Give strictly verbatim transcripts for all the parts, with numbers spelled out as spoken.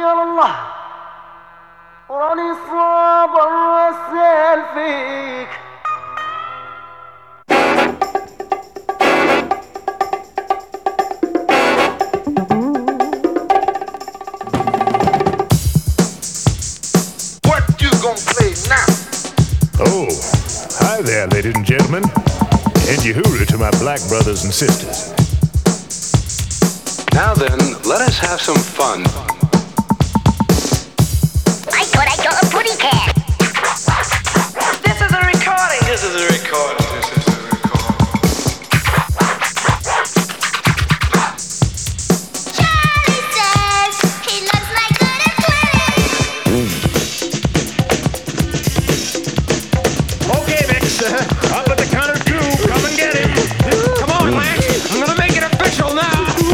الله وراني صابر واسال فيك. What you gonna play now? Oh, hi there, ladies and gentlemen. And Yehuru to my black brothers and sisters. Now then, let us have some fun. I thought I got a putty cat. This is a recording. This is a recording. This is a recording. Charlie says he looks like good at twenty. Okay, Mix, uh, up at the counter two. Come and get him. Come on, Lance. I'm gonna make it official now.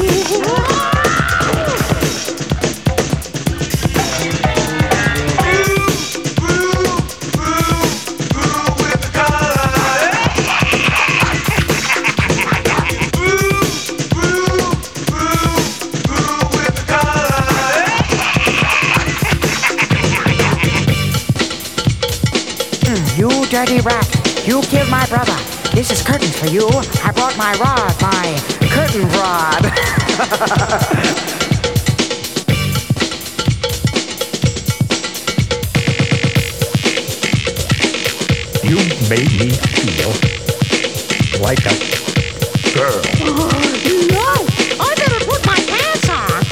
You dirty rat! You killed my brother! This is curtains for you! I brought my rod, my curtain rod! You made me feel like a girl. No! I better put my pants on!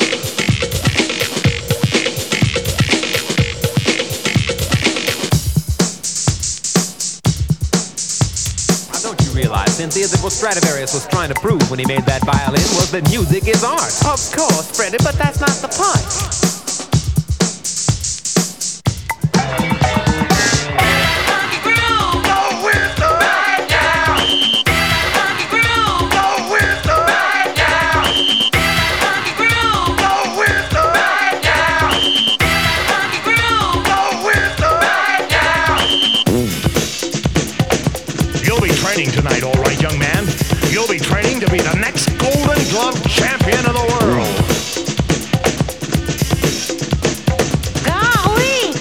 Don't you realize, Cynthia, that what Stradivarius was trying to prove when he made that violin was that music is art? Of course, Freddie, but that's not the point. You'll be training tonight, all right, young man. You'll be training to be the next Golden Glove champion of the world. Golly!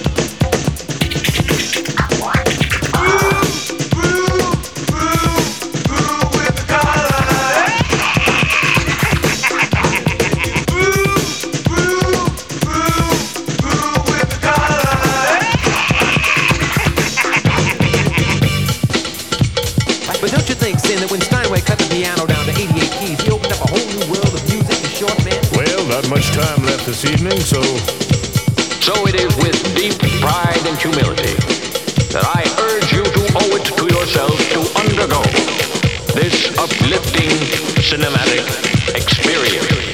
But don't you think, Sin, that when Steinway cut the piano down to eighty-eight keys, he opened up a whole new world of music to short men? Well, not much time left this evening, so So it is with deep pride and humility that I urge you to owe it to yourself to undergo this uplifting cinematic experience.